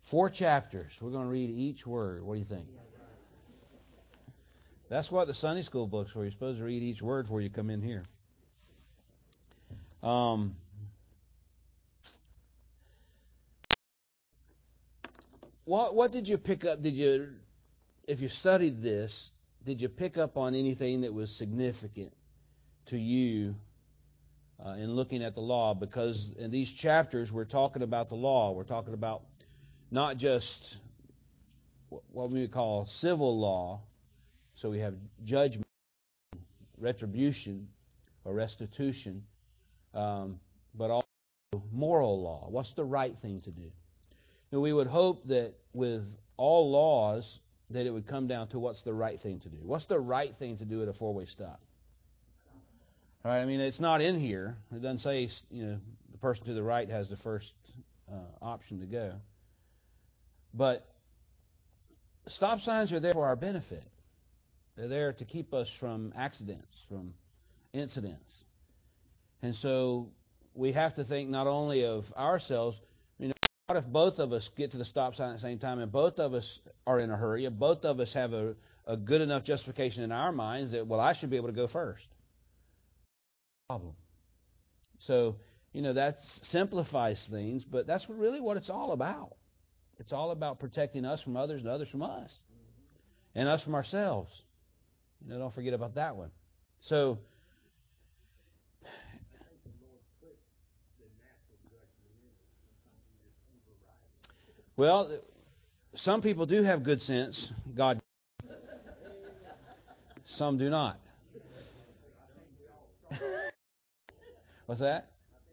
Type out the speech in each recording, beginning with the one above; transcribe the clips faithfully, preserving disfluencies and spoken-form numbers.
Four chapters. We're going to read each word. What do you think? That's what the Sunday school books were. You're supposed to read each word before you come in here. Um, what what did you pick up? Did you, if you studied this, did you pick up on anything that was significant to you uh, in looking at the law? Because in these chapters, we're talking about the law. We're talking about not just what we would call civil law. So we have judgment, retribution, or restitution, um, but also moral law. What's the right thing to do? And we would hope that with all laws, that it would come down to what's the right thing to do. What's the right thing to do at a four-way stop? All right, I mean, it's not in here. It doesn't say, you know, the person to the right has the first uh, option to go. But stop signs are there for our benefit. They're there to keep us from accidents, from incidents. And so we have to think not only of ourselves, you know, what if both of us get to the stop sign at the same time and both of us are in a hurry and both of us have a, a good enough justification in our minds that, well, I should be able to go first. Problem. So, you know, that simplifies things, but that's really what it's all about. It's all about protecting us from others and others from us. And us from ourselves. You know, don't forget about that one. So, well, some people do have good sense. God, some do not. What's that?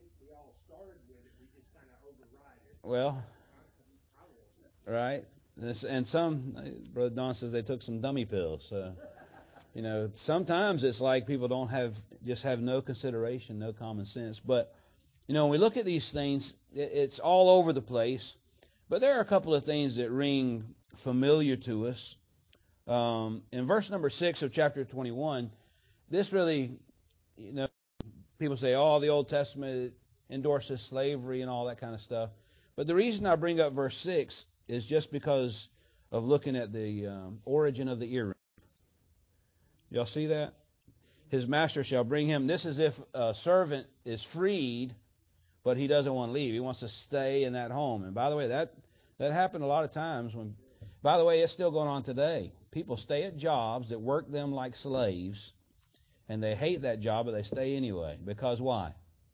Well, right. And some, Brother Don says they took some dummy pills. So, you know, sometimes it's like people don't have, just have no consideration, no common sense. But, you know, when we look at these things, it's all over the place. But there are a couple of things that ring familiar to us. Um, in verse number six of chapter twenty-one, this really, you know, people say, oh, the Old Testament endorses slavery and all that kind of stuff. But the reason I bring up verse six is just because of looking at the um, origin of the earring. Y'all see that? His master shall bring him. This is if a servant is freed, but he doesn't want to leave. He wants to stay in that home. And by the way, that, that happened a lot of times. When, by the way, it's still going on today. People stay at jobs that work them like slaves, and they hate that job, but they stay anyway. Because why?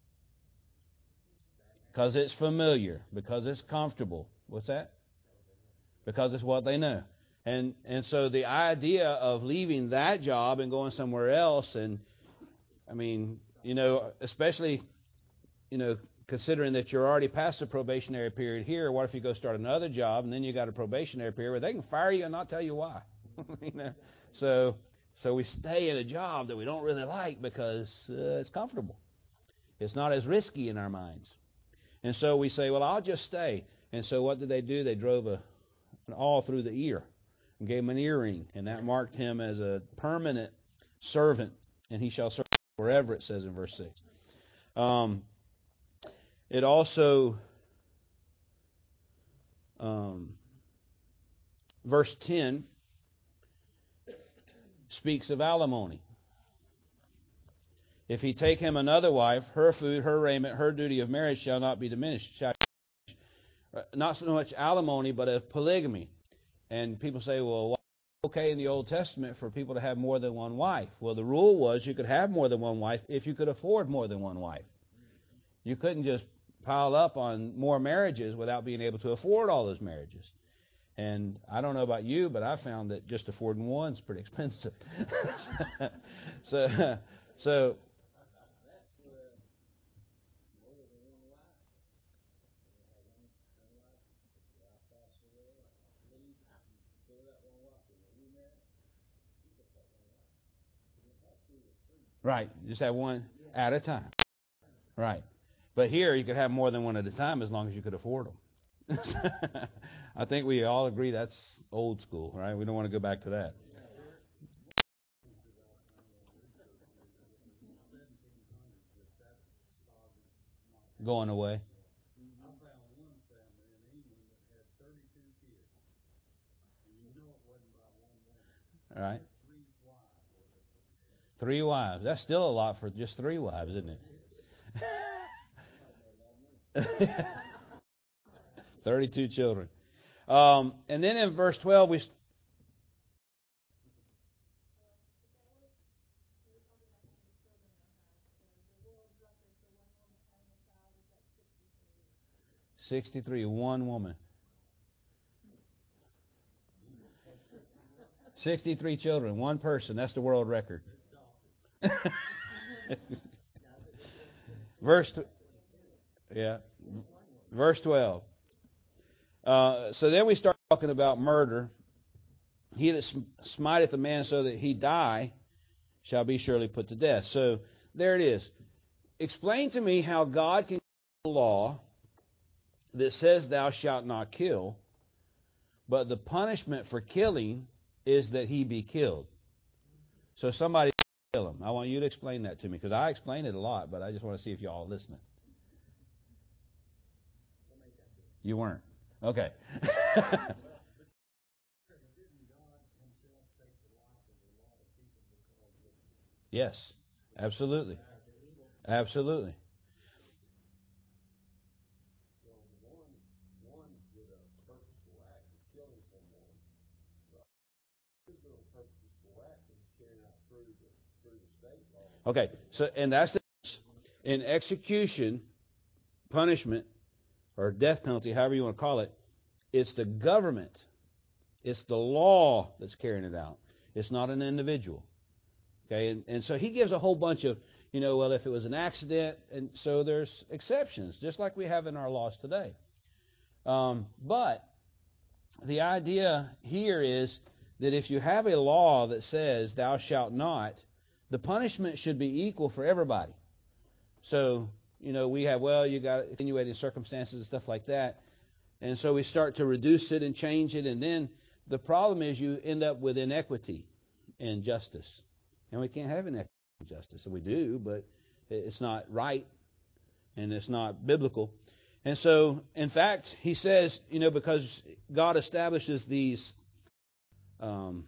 Because it's familiar. Because it's comfortable. What's that? Because it's what they know. And and so the idea of leaving that job and going somewhere else, and I mean, you know, especially, you know, considering that you're already past the probationary period here, what if you go start another job and then you got a probationary period where they can fire you and not tell you why? You know, so so we stay in a job that we don't really like because uh, it's comfortable. It's not as risky in our minds. And so we say, well, I'll just stay. And so what did they do? They drove a, an awl through the ear and gave him an earring, and that marked him as a permanent servant, and he shall serve forever, it says in verse six. Um, it also, um, verse ten, speaks of alimony. If he take him another wife, her food, her raiment, her duty of marriage shall not be diminished. Shall, not so much alimony, but of polygamy. And people say, well, why okay in the Old Testament for people to have more than one wife? Well, the rule was you could have more than one wife if you could afford more than one wife. You couldn't just pile up on more marriages without being able to afford all those marriages. And I don't know about you, but I found that just affording one is pretty expensive. so, so right, just have one at a time. Right. But here you could have more than one at a time as long as you could afford them. I think we all agree that's old school, right? We don't want to go back to that. Going away. All right. Three wives. That's still a lot for just three wives, isn't it? thirty-two children. Um, and then in verse twelve, we. sixty-three, one woman. sixty-three children, one person. That's the world record. Verse, yeah, verse twelve. Uh, so then we start talking about murder. He that smiteth a man so that he die shall be surely put to death. So there it is. Explain to me how God can give a law that says thou shalt not kill, but the punishment for killing is that he be killed. So somebody kill him. I want you to explain that to me, because I explain it a lot, but I just want to see if y'all are listening. You weren't. Okay. Yes, absolutely. Absolutely. Okay, so and that's the in execution, punishment, or death penalty, however you want to call it, it's the government, it's the law that's carrying it out. It's not an individual. Okay, and, and so he gives a whole bunch of, you know, well, if it was an accident, and so there's exceptions, just like we have in our laws today. Um, but the idea here is that if you have a law that says thou shalt not, the punishment should be equal for everybody. So, you know, we have, well, you got attenuating circumstances and stuff like that. And so we start to reduce it and change it. And then the problem is you end up with inequity and justice. And we can't have inequity and justice. And we do, but it's not right and it's not biblical. And so, in fact, he says, you know, because God establishes these, um,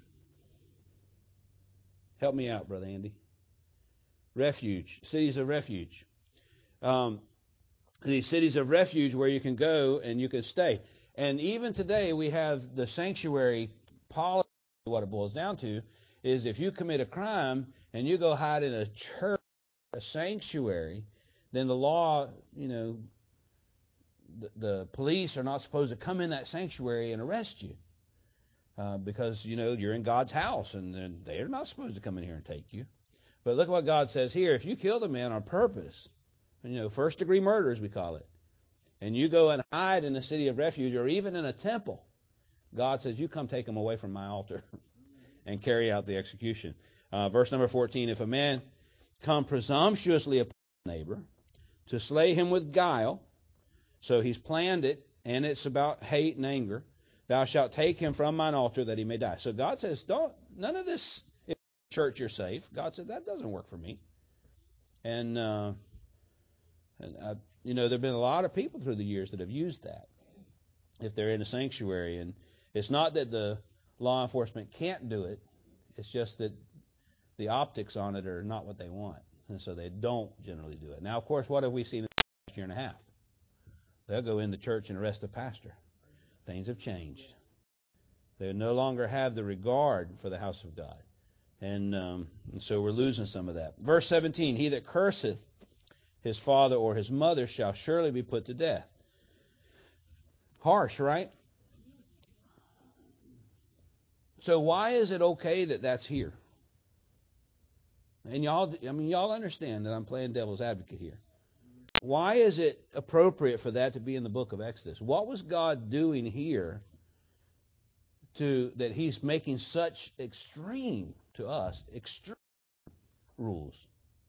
help me out, Brother Andy, refuge, cities of refuge. Um, these cities of refuge where you can go and you can stay. And even today we have the sanctuary policy. What it boils down to is if you commit a crime and you go hide in a church, a sanctuary, then the law, you know, the, the police are not supposed to come in that sanctuary and arrest you. Uh, because, you know, you're in God's house and they're not supposed to come in here and take you. But look what God says here. If you killed a man on purpose, you know, first degree murder as we call it, and you go and hide in a city of refuge or even in a temple, God says, you come take him away from my altar and carry out the execution. Uh, verse number fourteen, if a man come presumptuously upon a neighbor to slay him with guile, so he's planned it, and it's about hate and anger, thou shalt take him from mine altar that he may die. So God says, don't, none of this, in church you're safe. God said, that doesn't work for me. And, uh, and I, you know, there have been a lot of people through the years that have used that if they're in a sanctuary. And it's not that the law enforcement can't do it. It's just that the optics on it are not what they want. And so they don't generally do it. Now, of course, what have we seen in the last year and a half? They'll go into church and arrest a pastor. Things have changed. They no longer have the regard for the house of God. And, um, and so we're losing some of that. Verse seventeen, he that curseth his father or his mother shall surely be put to death. Harsh, right? So why is it okay that that's here? And y'all, I mean, y'all understand that I'm playing devil's advocate here. Why is it appropriate for that to be in the book of Exodus? What was God doing here to that he's making such extreme, to us, extreme rules?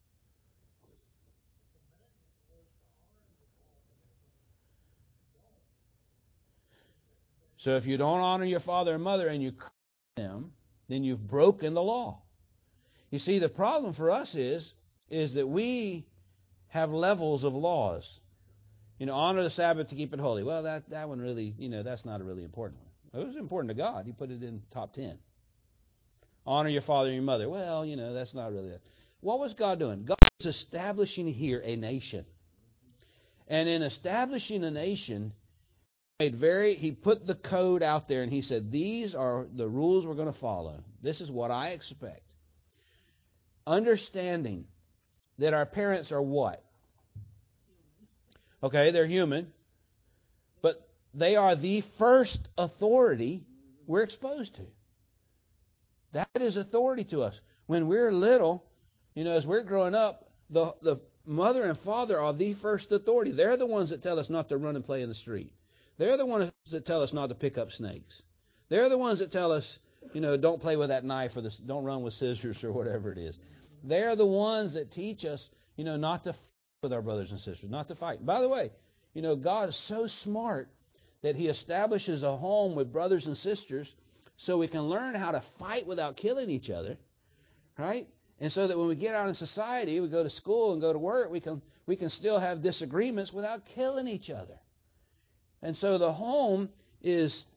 So if you don't honor your father and mother and you curse them, then you've broken the law. You see, the problem for us is, is that we have levels of laws. You know, honor the Sabbath to keep it holy. Well, that, that one really, you know, that's not a really important one. It was important to God. He put it in top ten. Honor your father and your mother. Well, you know, that's not really it. What was God doing? God was establishing here a nation. And in establishing a nation, he made very he put the code out there and he said, these are the rules we're going to follow. This is what I expect. Understanding that our parents are what? Okay, they're human. But they are the first authority we're exposed to. That is authority to us. When we're little, you know, as we're growing up, the, the mother and father are the first authority. They're the ones that tell us not to run and play in the street. They're the ones that tell us not to pick up snakes. They're the ones that tell us, you know, don't play with that knife or this, don't run with scissors or whatever it is. They're the ones that teach us, you know, not to fight with our brothers and sisters, not to fight. By the way, you know, God is so smart that He establishes a home with brothers and sisters so we can learn how to fight without killing each other, right? And so that when we get out in society, we go to school and go to work, we can we can still have disagreements without killing each other. And so the home is,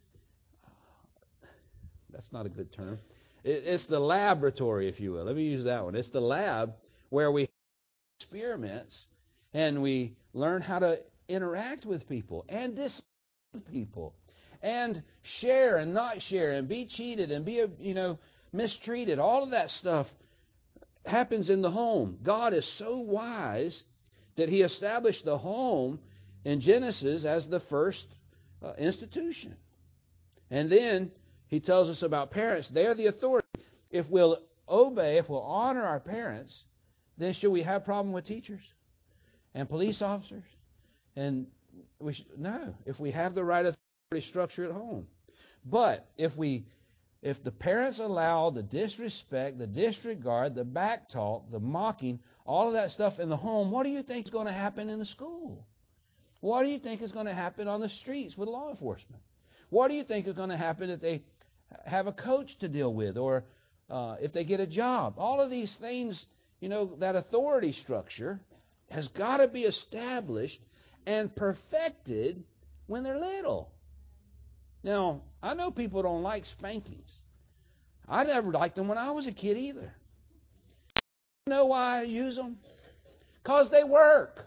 that's not a good term, it, it's the laboratory, if you will. Let me use that one. It's the lab where we have experiments and we learn how to interact with people and dislike people and share and not share and be cheated and be, you know, mistreated. All of that stuff happens in the home. God is so wise that He established the home in Genesis as the first uh, institution. And then He tells us about parents. They're the authority. If we'll obey, if we'll honor our parents, then should we have a problem with teachers and police officers? And we should, no, if we have the right authority structure at home. But if we If the parents allow the disrespect, the disregard, the backtalk, the mocking, all of that stuff in the home, what do you think is going to happen in the school? What do you think is going to happen on the streets with law enforcement? What do you think is going to happen if they have a coach to deal with, or uh, if they get a job? All of these things, you know, that authority structure has got to be established and perfected when they're little. Now, I know people don't like spankings. I never liked them when I was a kid either. You know why I use them? Because they work.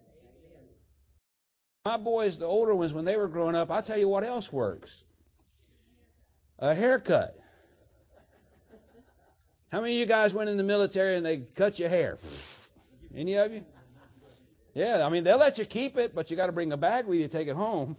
My boys, the older ones, when they were growing up, I'll tell you what else works. A haircut. How many of you guys went in the military and they cut your hair? Any of you? Yeah, I mean, they'll let you keep it, but you got to bring a bag with you to take it home.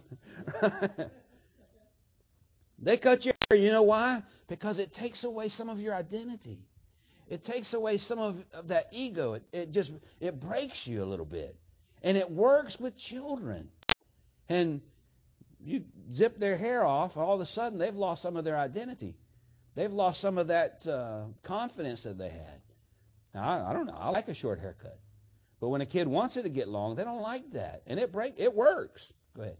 They cut your hair. You know why? Because it takes away some of your identity. It takes away some of, of that ego. It, it just, it breaks you a little bit. And it works with children. And you zip their hair off, all of a sudden they've lost some of their identity. They've lost some of that uh, confidence that they had. Now, I, I don't know. I like a short haircut. But when a kid wants it to get long, they don't like that. And it break, it works. Go ahead.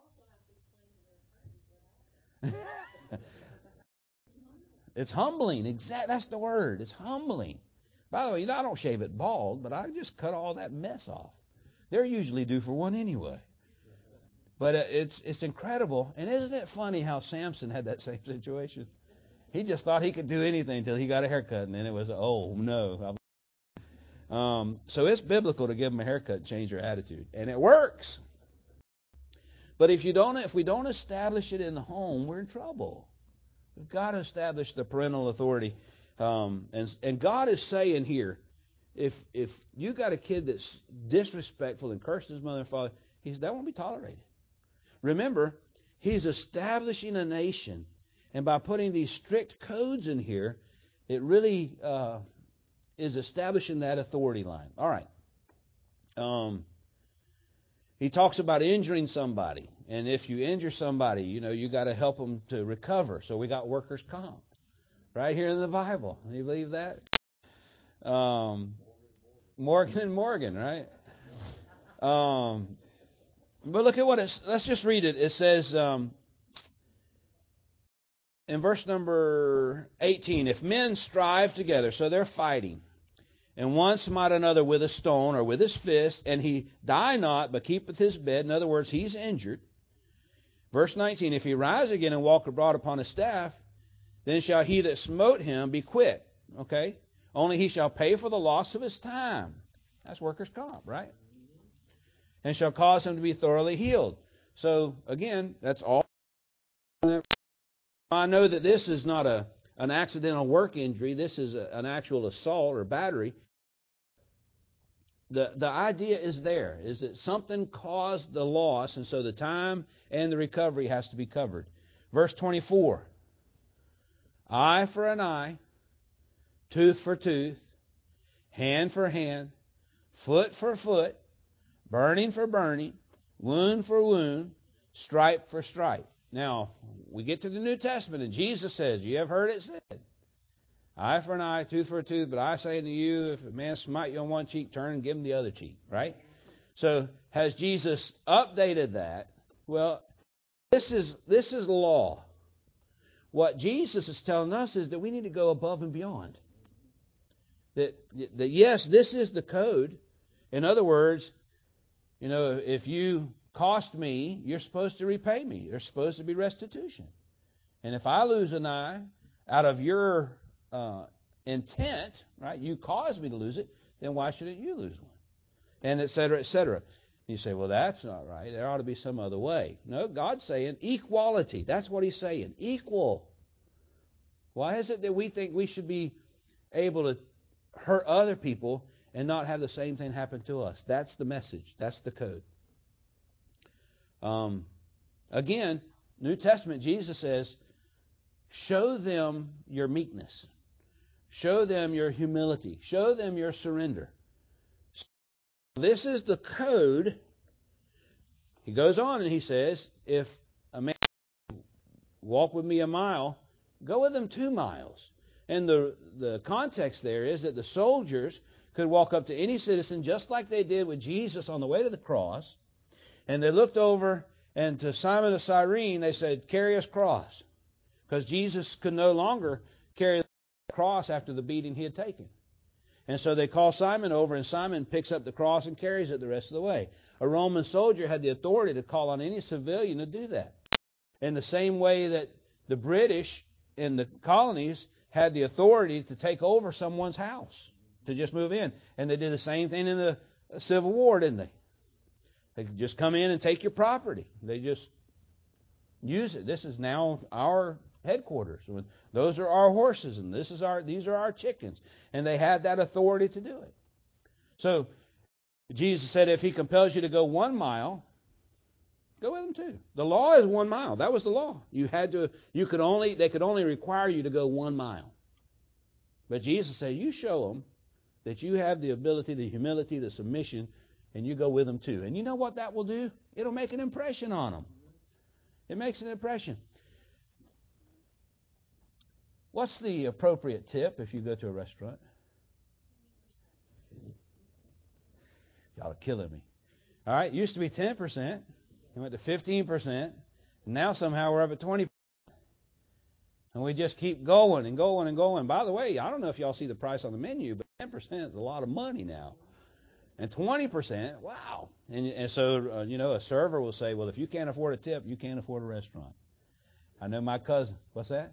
It's humbling. Exact. That's the word. It's humbling. By the way, you know, I don't shave it bald, but I just cut all that mess off. They're usually due for one anyway. But uh, it's it's incredible. And isn't it funny how Samson had that same situation? He just thought he could do anything until he got a haircut, and then it was, oh, no. Um, so it's biblical to give them a haircut and change their attitude. And it works. But if you don't, if we don't establish it in the home, we're in trouble. We've got to establish the parental authority. Um, and, and God is saying here, if if you got a kid that's disrespectful and cursed his mother and father, he says, that won't be tolerated. Remember, He's establishing a nation. And by putting these strict codes in here, it really uh, is establishing that authority line. All right. Um, he talks about injuring somebody. And if you injure somebody, you know, you got to help them to recover. So we got workers' comp right here in the Bible. You believe that? Um, Morgan and Morgan, right? Um, but look at what it's, let's just read it. It says um, in verse number eighteen, if men strive together, so they're fighting, and one smite another with a stone or with his fist, and he die not, but keepeth his bed. In other words, he's injured. Verse nineteen, if he rise again and walk abroad upon his staff, then shall he that smote him be quit. Okay? Only he shall pay for the loss of his time. That's workers' comp, right? And shall cause him to be thoroughly healed. So, again, that's all. I know that this is not a an accidental work injury. This is a, an actual assault or battery. The, the idea is there, is that something caused the loss, and so the time and the recovery has to be covered. Verse twenty-four, eye for an eye, tooth for tooth, hand for hand, foot for foot, burning for burning, wound for wound, stripe for stripe. Now, we get to the New Testament, and Jesus says, you have heard it said, eye for an eye, tooth for a tooth, but I say to you, if a man smite you on one cheek, turn and give him the other cheek, right? So, has Jesus updated that? Well, this is, this is law. What Jesus is telling us is that we need to go above and beyond. That, that yes, this is the code. In other words, you know, if you cost me, you're supposed to repay me. There's supposed to be restitution. And if I lose an eye out of your uh, intent, right, you caused me to lose it, then why shouldn't you lose one? And et cetera, et cetera. You say, well, that's not right. There ought to be some other way. No, God's saying equality. That's what he's saying. Equal. Why is it that we think we should be able to hurt other people and not have the same thing happen to us? That's the message. That's the code. Um, again, New Testament, Jesus says, show them your meekness. Show them your humility. Show them your surrender. So this is the code. He goes on and he says, if a man walk with me a mile, go with him two miles. And the, the context there is that the soldiers could walk up to any citizen just like they did with Jesus on the way to the cross. And they looked over, and to Simon of Cyrene, they said, carry his cross. Because Jesus could no longer carry the cross after the beating he had taken. And so they call Simon over, and Simon picks up the cross and carries it the rest of the way. A Roman soldier had the authority to call on any civilian to do that. In the same way that the British in the colonies had the authority to take over someone's house, to just move in. And they did the same thing in the Civil War, didn't they? They could just come in and take your property. They just use it. This is now our headquarters. Those are our horses, and this is our these are our chickens. And they had that authority to do it. So Jesus said, if he compels you to go one mile, go with him too. The law is one mile. That was the law. You had to. You could only. They could only require you to go one mile. But Jesus said, you show them that you have the ability, the humility, the submission, and you go with them too. And you know what that will do? It'll make an impression on them. It makes an impression. What's the appropriate tip if you go to a restaurant? Y'all are killing me. All right, it used to be ten percent. It went to fifteen percent. And now somehow we're up at twenty percent. And we just keep going and going and going. By the way, I don't know if y'all see the price on the menu, but ten percent is a lot of money now. And twenty percent, wow. And, and so, uh, you know, a server will say, well, if you can't afford a tip, you can't afford a restaurant. I know my cousin. What's that?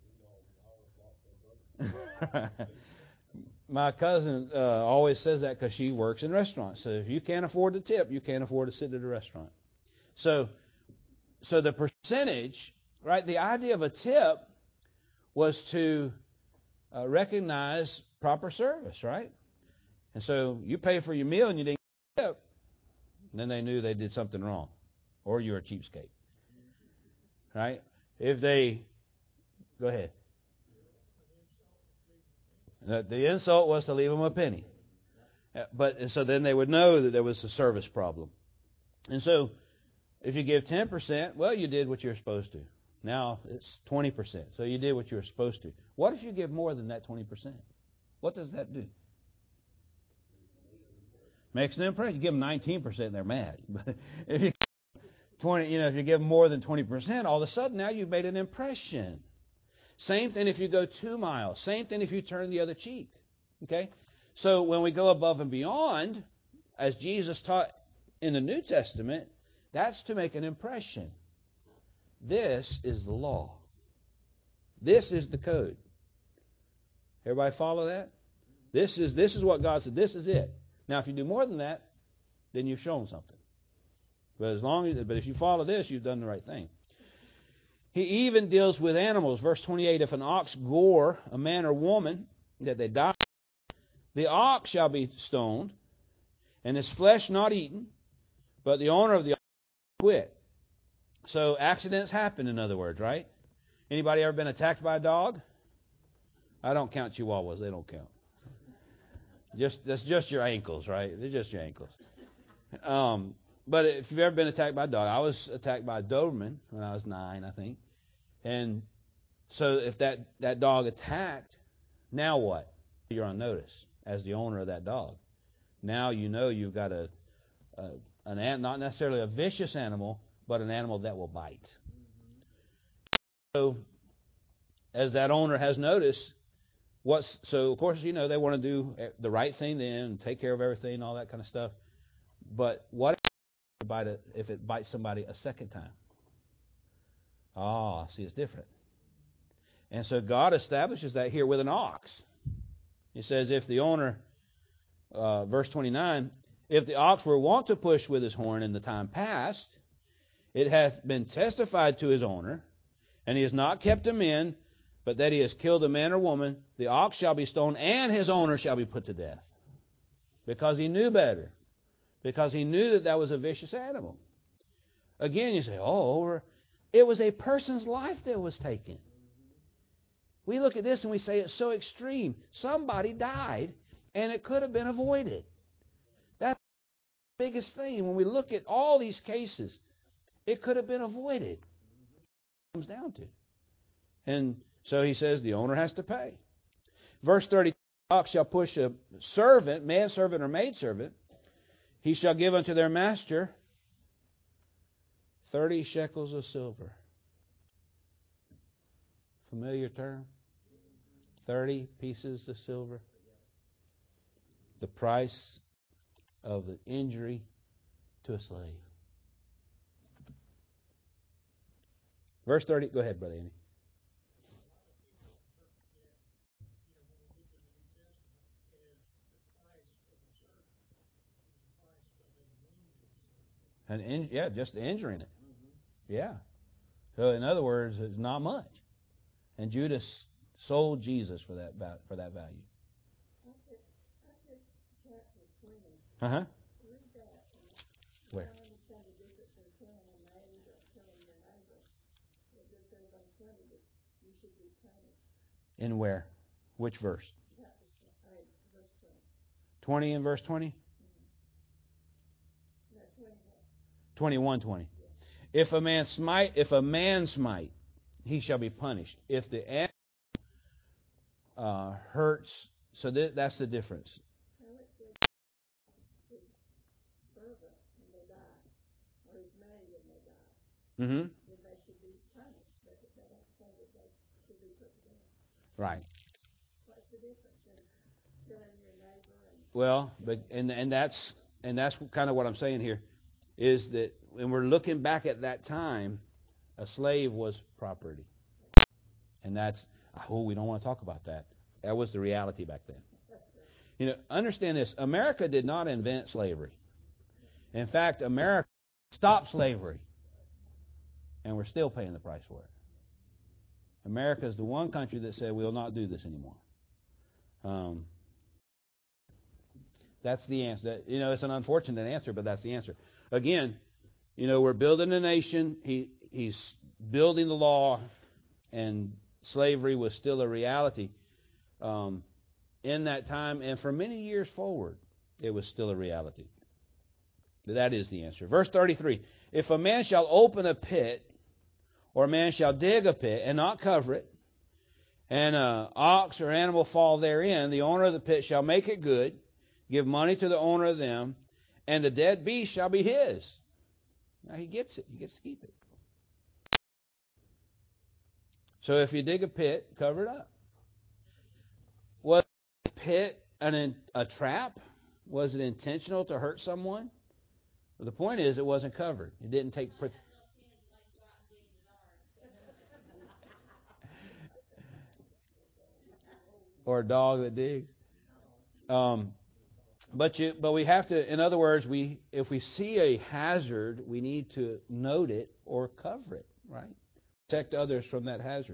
My cousin uh, always says that because she works in restaurants. So if you can't afford the tip, you can't afford to sit at a restaurant. So, so the percentage, right, the idea of a tip was to uh, recognize proper service, right? And so you pay for your meal and you didn't get a tip, then they knew they did something wrong, or you're a cheapskate, right? If they, go ahead. The insult was to leave them a penny. But and so then they would know that there was a service problem. And so if you give ten percent, well, you did what you're supposed to. Now it's twenty percent. So you did what you were supposed to. What if you give more than that twenty percent? What does that do? Makes an impression. You give them nineteen percent and they're mad. But if you twenty, you know, if you give them more than twenty percent, all of a sudden now you've made an impression. Same thing if you go two miles. Same thing if you turn the other cheek. Okay? So when we go above and beyond, as Jesus taught in the New Testament, that's to make an impression. This is the law. This is the code. Everybody follow that? This is this is what God said. This is it. Now, if you do more than that, then you've shown something. But as long as, but if you follow this, you've done the right thing. He even deals with animals. Verse twenty-eight, if an ox gore a man or woman, that they die, the ox shall be stoned, and his flesh not eaten, but the owner of the ox quit. So accidents happen, in other words, right? Anybody ever been attacked by a dog? I don't count chihuahuas. They don't count. Just that's just your ankles, right? They're just your ankles. Um, but if you've ever been attacked by a dog, I was attacked by a Doberman when I was nine, I think. And so if that, that dog attacked, now what? You're on notice as the owner of that dog. Now you know you've got a, a an not necessarily a vicious animal, but an animal that will bite. So as that owner has noticed, what's so of course you know they want to do the right thing then, take care of everything, and all that kind of stuff. But what if it bites somebody a second time? Ah, see, it's different. And so God establishes that here with an ox. He says, if the owner, uh, verse twenty-nine, if the ox were wont to push with his horn in the time past, it hath been testified to his owner, and he has not kept him in, but that he has killed a man or woman, the ox shall be stoned, and his owner shall be put to death. Because he knew better. Because he knew that that was a vicious animal. Again, you say, oh, it was a person's life that was taken. We look at this and we say it's so extreme. Somebody died, and it could have been avoided. That's the biggest thing. When we look at all these cases, it could have been avoided. It comes down to. And so he says the owner has to pay. Verse thirty, the ox shall push a servant, manservant or maidservant, he shall give unto their master thirty shekels of silver. Familiar term? thirty pieces of silver. The price of the injury to a slave. Verse thirty, go ahead, Brother Andy. And in, yeah, just injuring it. Yeah. So in other words, it's not much. And Judas sold Jesus for that for that value. Uh huh. Where? In where? Which verse? twenty in verse twenty? twenty-one twenty. If a man smite, if a man smite, he shall be punished. If the animal uh, hurts, so th- that's the difference. Mm-hmm. Right. Well, but and and that's and that's kind of what I'm saying here, is that when we're looking back at that time, a slave was property, and that's oh we don't want to talk about that. That was the reality back then. You know, understand this: America did not invent slavery. In fact, America stopped slavery, and we're still paying the price for it. America is the one country that said we will not do this anymore. Um, that's the answer. That, you know, it's an unfortunate answer, but that's the answer. Again, you know, we're building a nation. He he's building the law, and slavery was still a reality um, in that time, and for many years forward, it was still a reality. But that is the answer. Verse thirty-three: if a man shall open a pit, or a man shall dig a pit and not cover it, and an ox or animal fall therein, the owner of the pit shall make it good, give money to the owner of them, and the dead beast shall be his. Now he gets it. He gets to keep it. So if you dig a pit, cover it up. Was the pit an, a trap? Was it intentional to hurt someone? Well, the point is it wasn't covered. It didn't take... Pre- or a dog that digs. Um, but you, but we have to. In other words, we if we see a hazard, we need to note it or cover it. Right, protect others from that hazard.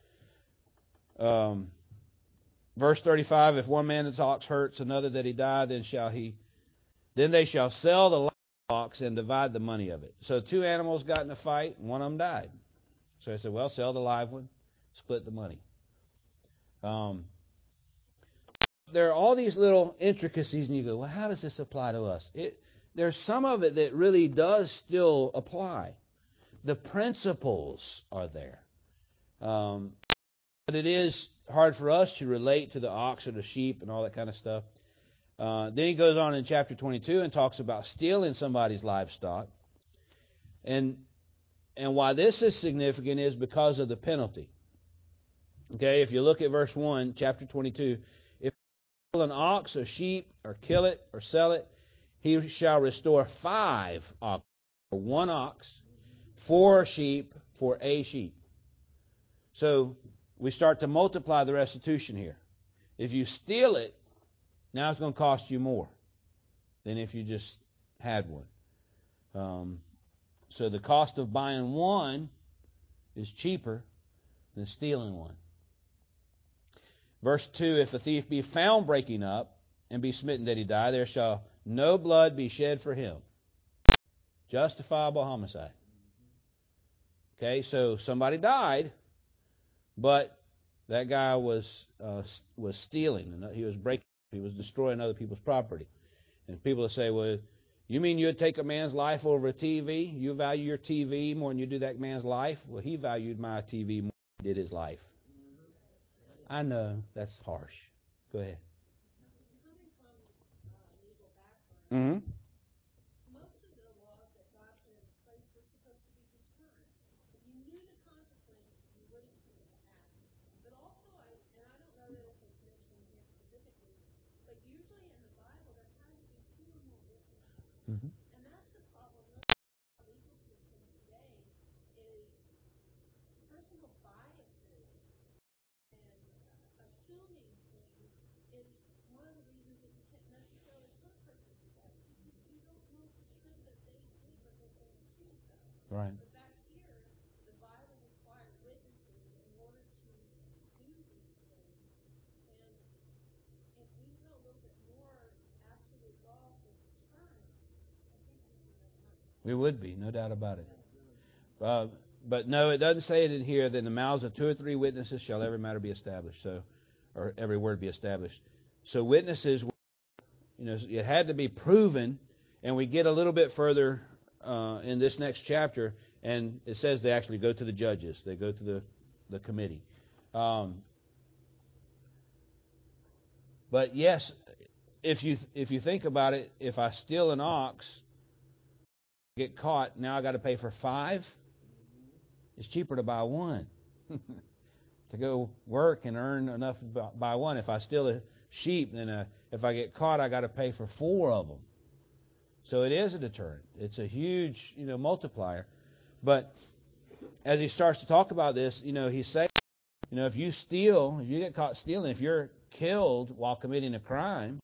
Um, verse thirty-five: If one man's ox hurts another that he die, then shall he, then they shall sell the ox and divide the money of it. So two animals got in a fight, and one of them died. So I said, well, sell the live one, split the money. Um, there are all these little intricacies, and you go, well, how does this apply to us? It, there's some of it that really does still apply. The principles are there. Um, but it is hard for us to relate to the ox or the sheep and all that kind of stuff. Uh, then he goes on in chapter twenty-two and talks about stealing somebody's livestock. And and why this is significant is because of the penalty. Okay, if you look at verse one, chapter twenty-two, if you steal an ox or sheep or kill it or sell it, he shall restore five ox, for one ox, four sheep for a sheep. So we start to multiply the restitution here. If you steal it, now it's going to cost you more than if you just had one. Um, so the cost of buying one is cheaper than stealing one. Verse two, if a thief be found breaking up and be smitten that he die, there shall no blood be shed for him. Justifiable homicide. Okay, so somebody died, but that guy was uh, was stealing, and he was breaking, he was destroying other people's property. And people will say, well, you mean you'd take a man's life over a T V? You value your T V more than you do that man's life? Well, he valued my T V more than he did his life. I know, that's harsh. Go ahead. Mm-hmm. Mm-hmm. Right. We would be, no doubt about it. Uh, but no, it doesn't say it in here that in the mouths of two or three witnesses shall every matter be established. So, or every word be established. So witnesses, you know, it had to be proven, and we get a little bit further uh, in this next chapter, and it says they actually go to the judges. They go to the the committee. Um, but yes, if you if you think about it, if I steal an ox, get caught, now I got to pay for five. It's cheaper to buy one. To go work and earn enough to buy one. If I steal a sheep, then uh, if I get caught, I got to pay for four of them. So it is a deterrent. It's a huge, you know, multiplier. But as he starts to talk about this, you know, he's saying, you know, if you steal, if you get caught stealing, if you're killed while committing a crime,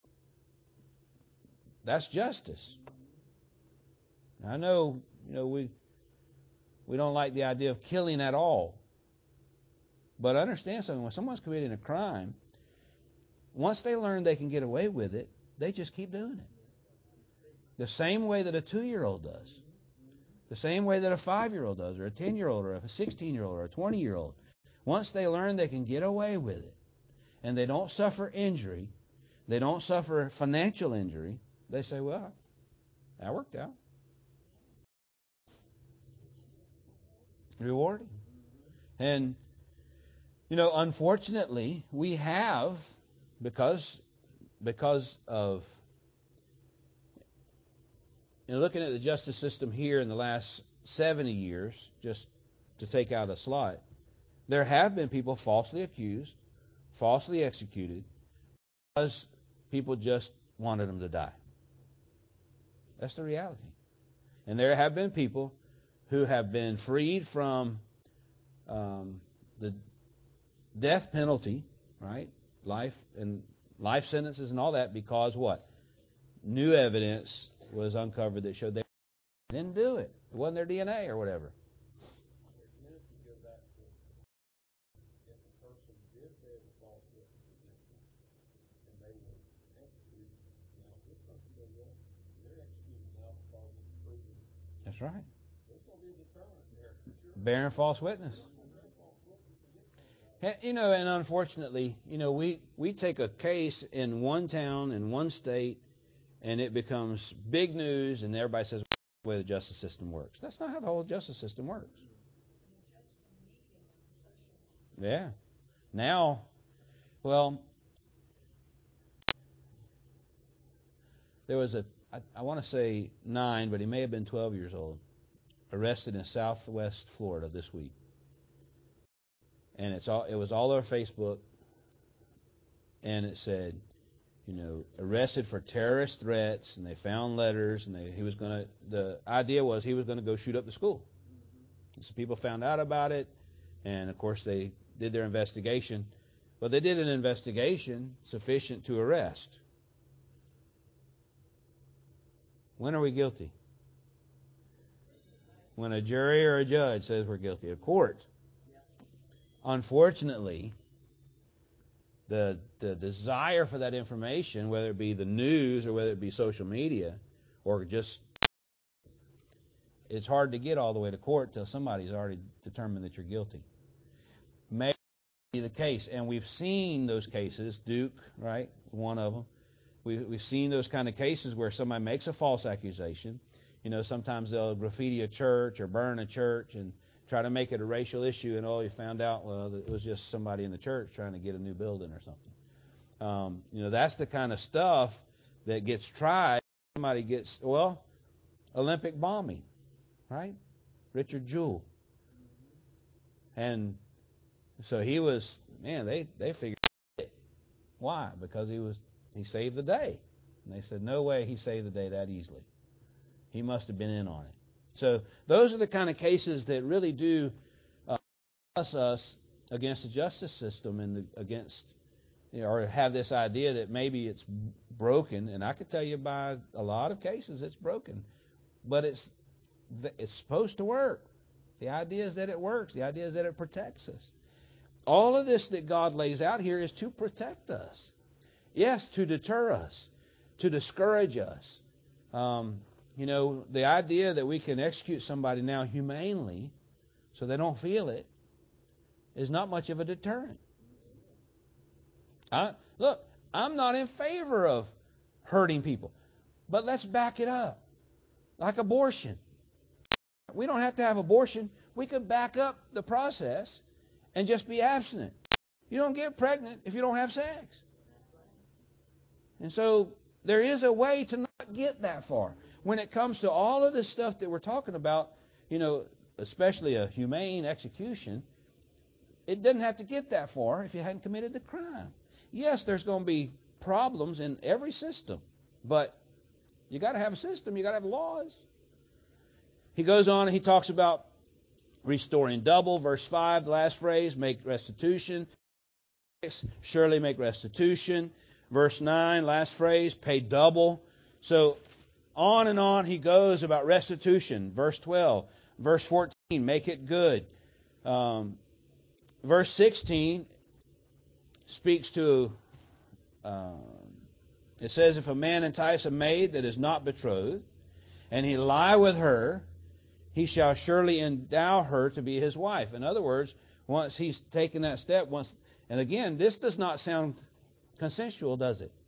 that's justice. I know, you know, we we don't like the idea of killing at all. But understand something, when someone's committing a crime, once they learn they can get away with it, they just keep doing it. The same way that a two-year-old does. The same way that a five-year-old does, or a ten-year-old, or a sixteen-year-old, or a twenty-year-old. Once they learn they can get away with it, and they don't suffer injury, they don't suffer financial injury, they say, well, that worked out. Rewarding. And, you know, unfortunately, we have, because, because of, you know, looking at the justice system here in the last seventy years, just to take out a slot, there have been people falsely accused, falsely executed, because people just wanted them to die. That's the reality. And there have been people who have been freed from um, the death penalty, right? life and life sentences and all that because what? New evidence was uncovered that showed they didn't do it. It wasn't their D N A or whatever. That's right. Bearing false witness. You know, and unfortunately, you know, we, we take a case in one town, in one state, and it becomes big news, and everybody says the way the justice system works. That's not how the whole justice system works. Yeah. Now, well, there was a, I, I want to say nine, but he may have been twelve years old, arrested in Southwest Florida this week. And it's all, it was all over Facebook, and it said, you know, arrested for terrorist threats, and they found letters, and they, he was going to, the idea was he was going to go shoot up the school. And so people found out about it, and of course they did their investigation. But they did an investigation sufficient to arrest. When are we guilty? When a jury or a judge says we're guilty. A court. Unfortunately, the the desire for that information, whether it be the news or whether it be social media or just, it's hard to get all the way to court till somebody's already determined that you're guilty. May be the case, and we've seen those cases. Duke, right, one of them. We, we've seen those kind of cases where somebody makes a false accusation. You know, sometimes they'll graffiti a church or burn a church and try to make it a racial issue, and oh, you found out, well, it was just somebody in the church trying to get a new building or something. Um, you know, that's the kind of stuff that gets tried. Somebody gets, well, Olympic bombing, right? Richard Jewell. And so he was, man, they, they figured it. Why? Because he was, he saved the day. And they said, no way he saved the day that easily. He must have been in on it. So those are the kind of cases that really do uh, us, us against the justice system and the, against, you know, or have this idea that maybe it's broken. And I could tell you by a lot of cases it's broken, but it's it's supposed to work. The idea is that it works. The idea is that it protects us. All of this that God lays out here is to protect us. Yes, to deter us, to discourage us. Um, You know, the idea that we can execute somebody now humanely so they don't feel it is not much of a deterrent. I, look, I'm not in favor of hurting people, but let's back it up. Like abortion. We don't have to have abortion. We could back up the process and just be abstinent. You don't get pregnant if you don't have sex. And so there is a way to not get that far. When it comes to all of this stuff that we're talking about, you know, especially a humane execution, it doesn't have to get that far if you hadn't committed the crime. Yes, there's going to be problems in every system, but you got to have a system, you got to have laws. He goes on and he talks about restoring double, verse five, the last phrase, make restitution. Surely make restitution. Verse nine, last phrase, pay double. So on and on he goes about restitution. Verse twelve. Verse fourteen, make it good. Um, verse sixteen speaks to, um, it says, if a man entice a maid that is not betrothed, and he lie with her, he shall surely endow her to be his wife. In other words, once he's taken that step, once, and again, this does not sound consensual, does it?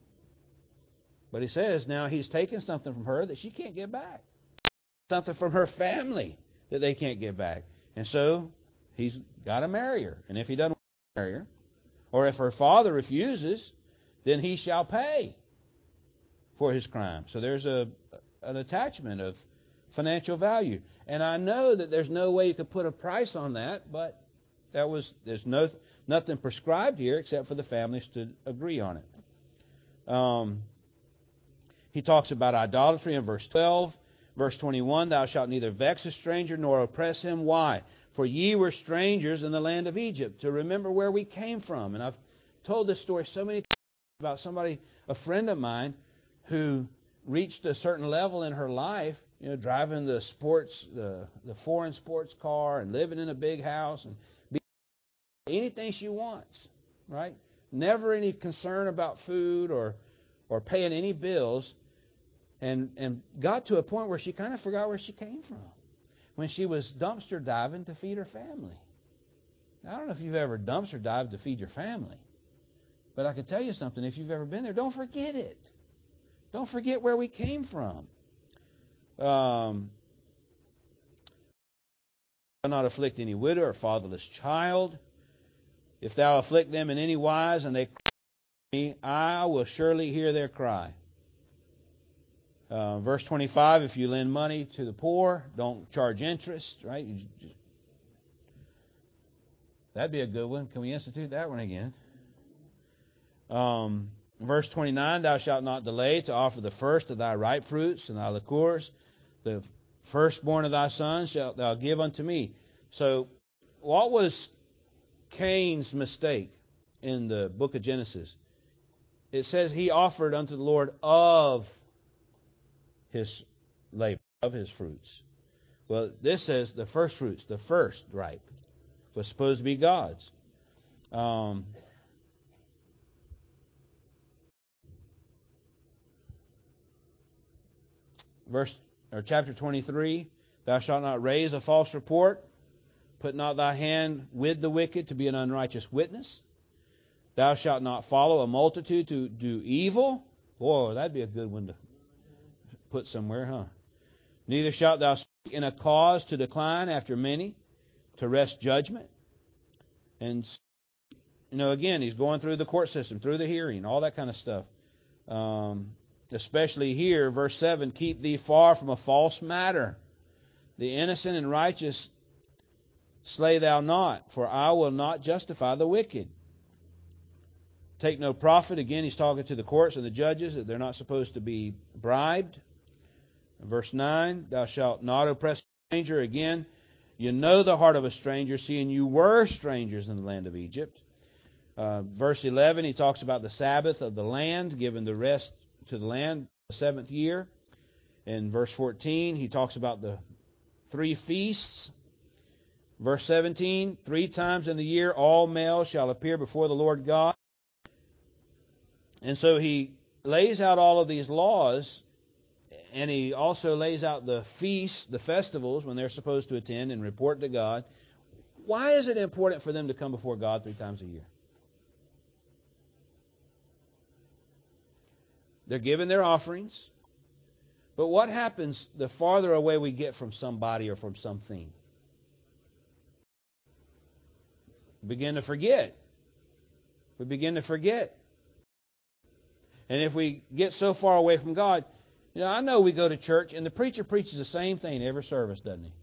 But he says now he's taken something from her that she can't get back. Something from her family that they can't get back. And so he's got to marry her. And if he doesn't marry her, or if her father refuses, then he shall pay for his crime. So there's a an attachment of financial value. And I know that there's no way you could put a price on that, but that was there's no nothing prescribed here except for the families to agree on it. Um, he talks about idolatry in verse twelve. Verse twenty-one, thou shalt neither vex a stranger nor oppress him. Why? For ye were strangers in the land of Egypt. To remember where we came from. And I've told this story so many times about somebody, a friend of mine, who reached a certain level in her life, you know, driving the sports, the, the foreign sports car and living in a big house and be anything she wants, right? Never any concern about food or or paying any bills, and and got to a point where she kind of forgot where she came from when she was dumpster diving to feed her family. Now, I don't know if you've ever dumpster dived to feed your family, but I can tell you something. If you've ever been there, don't forget it. Don't forget where we came from. Um, "Shall not afflict any widow or fatherless child. If thou afflict them in any wise, and they cry to me, I will surely hear their cry." Uh, verse twenty-five, if you lend money to the poor, don't charge interest, right? You just, that'd be a good one. Can we institute that one again? Um, verse twenty-nine, thou shalt not delay to offer the first of thy ripe fruits and thy liqueurs. The firstborn of thy sons shalt thou give unto me. So, what was Cain's mistake in the book of Genesis? It says he offered unto the Lord of his labor, of his fruits. Well, this says the first fruits, the first ripe, was supposed to be God's. Um, verse or chapter twenty-three, thou shalt not raise a false report, put not thy hand with the wicked to be an unrighteous witness. Thou shalt not follow a multitude to do evil. Boy, that'd be a good one to put somewhere, huh? Neither shalt thou speak in a cause to decline after many, to wrest judgment. And, you know, again, he's going through the court system, through the hearing, all that kind of stuff. Um, especially here, verse seven, keep thee far from a false matter. The innocent and righteous slay thou not, for I will not justify the wicked. Take no profit. Again, he's talking to the courts and the judges that they're not supposed to be bribed. Verse nine, thou shalt not oppress a stranger. Again, you know the heart of a stranger, seeing you were strangers in the land of Egypt. Uh, verse eleven, he talks about the Sabbath of the land, giving the rest to the land the seventh year. In verse fourteen, he talks about the three feasts. Verse seventeen, three times in the year all males shall appear before the Lord God. And so he lays out all of these laws, and he also lays out the feasts, the festivals, when they're supposed to attend and report to God. Why is it important for them to come before God three times a year? They're giving their offerings. But what happens the farther away we get from somebody or from something? We begin to forget. We begin to forget. And if we get so far away from God, you know, I know we go to church and the preacher preaches the same thing every service, doesn't he?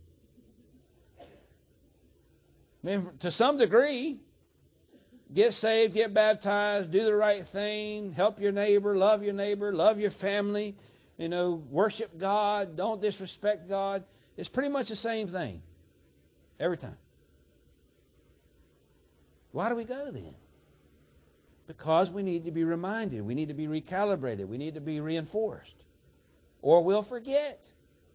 I mean, to some degree, get saved, get baptized, do the right thing, help your neighbor, love your neighbor, love your family, you know, worship God, don't disrespect God. It's pretty much the same thing every time. Why do we go then? Because we need to be reminded. We need to be recalibrated. We need to be reinforced. Or we'll forget.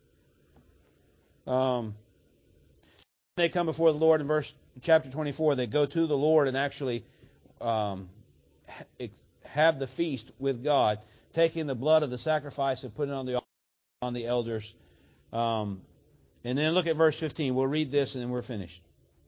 Um, they come before the Lord in verse chapter twenty-four. They go to the Lord and actually um, have the feast with God, taking the blood of the sacrifice and putting it on the on the elders. Um, and then look at verse fifteen. We'll read this and then we're finished.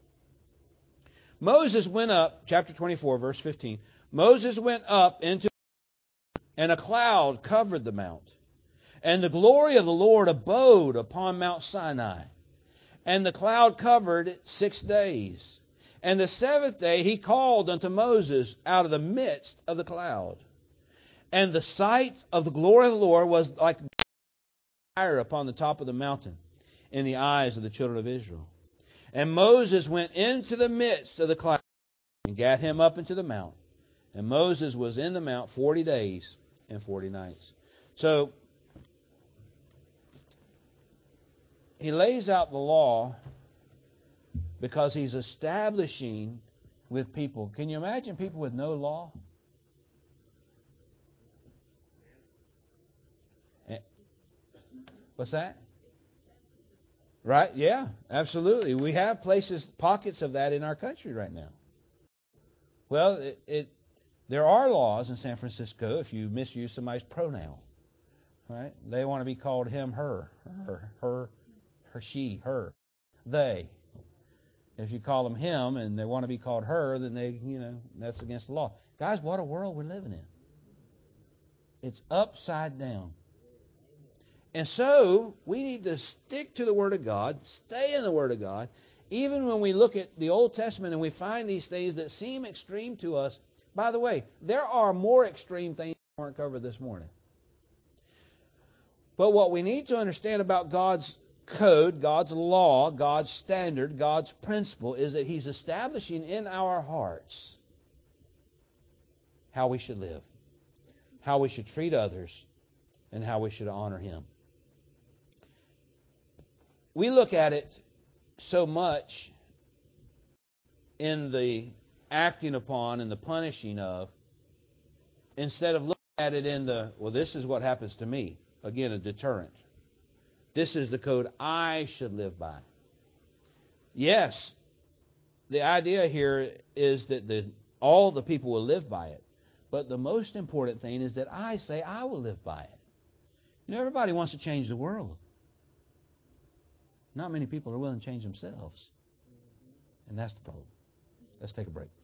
Moses went up, chapter twenty-four, verse fifteen. Moses went up into, and a cloud covered the mount. And the glory of the Lord abode upon Mount Sinai. And the cloud covered it six days. And the seventh day he called unto Moses out of the midst of the cloud. And the sight of the glory of the Lord was like fire upon the top of the mountain in the eyes of the children of Israel. And Moses went into the midst of the cloud and gat him up into the mount. And Moses was in the mount forty days and forty nights. So he lays out the law because he's establishing with people. Can you imagine people with no law? Eh, What's that? Right? Yeah, absolutely. We have places, pockets of that in our country right now. Well, it, it there are laws in San Francisco if you misuse somebody's pronoun. Right? They want to be called him, her, her, her, her, she, her, they. If you call them him and they want to be called her, then they, you know, that's against the law. Guys, what a world we're living in. It's upside down. And so we need to stick to the Word of God, stay in the Word of God. Even when we look at the Old Testament and we find these things that seem extreme to us, by the way, there are more extreme things that weren't covered this morning. But what we need to understand about God's code, God's law, God's standard, God's principle is that He's establishing in our hearts how we should live, how we should treat others, and how we should honor Him. We look at it so much in the acting upon and the punishing of, instead of looking at it in the, well, this is what happens to me. Again, a deterrent. This is the code I should live by. Yes, the idea here is that the, all the people will live by it. But the most important thing is that I say I will live by it. You know, everybody wants to change the world. Not many people are willing to change themselves. And that's the problem. Let's take a break.